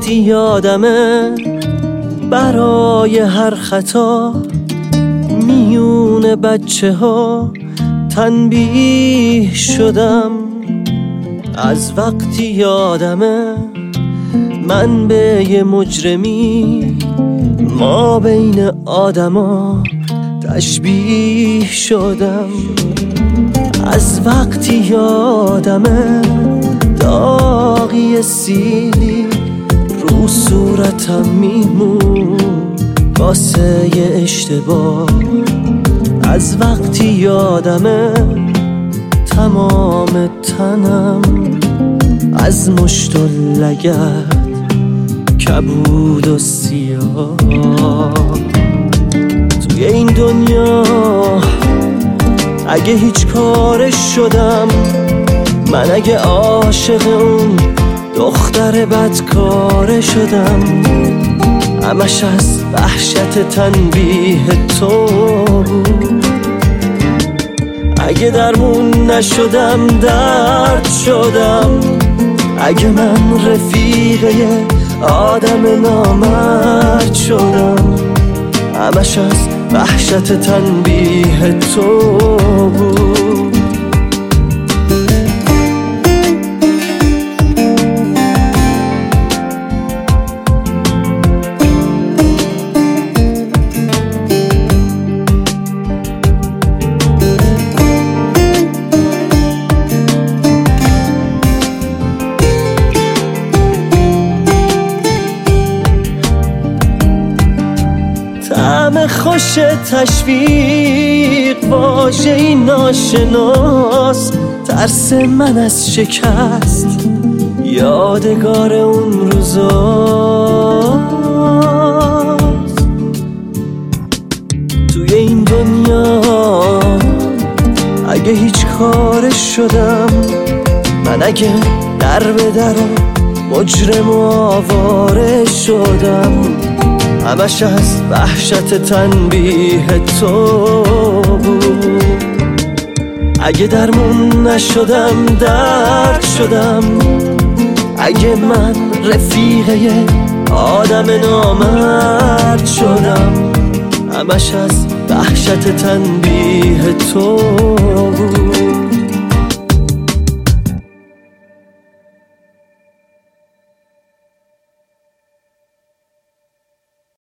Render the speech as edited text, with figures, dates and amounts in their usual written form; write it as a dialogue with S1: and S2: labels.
S1: وقتی یادمه برای هر خطا میون بچه ها تنبیه شدم. از وقتی یادمه من به یه مجرمی ما بین آدما تشبیه شدم. از وقتی یادمه داغی سیلی رو صورتم میمون واسه یه اشتباه. از وقتی یادمه تمام تنم از مشت و لگد کبود و سیاه. توی این دنیا اگه هیچ کارش شدم، من اگه عاشق اون دختر بدکاره شدم، همش از وحشت تنبیه تو بود. اگه درمون نشدم درد شدم، اگه من رفیقه آدم نامرد شدم، همش از وحشت تنبیه تو بود. طعم خوش تشویق واژه‌ای ناشناس، ترس من از شکست یادگار اون روزاست. توی این دنیا اگه هیچ کارش شدم، من اگه در به در مجرم و آواره شدم، همش از وحشت تنبیه تو بود. اگه درمون نشدم درد شدم، اگه من رفیقه آدم نامرد شدم، همش از وحشت تنبیه تو بود.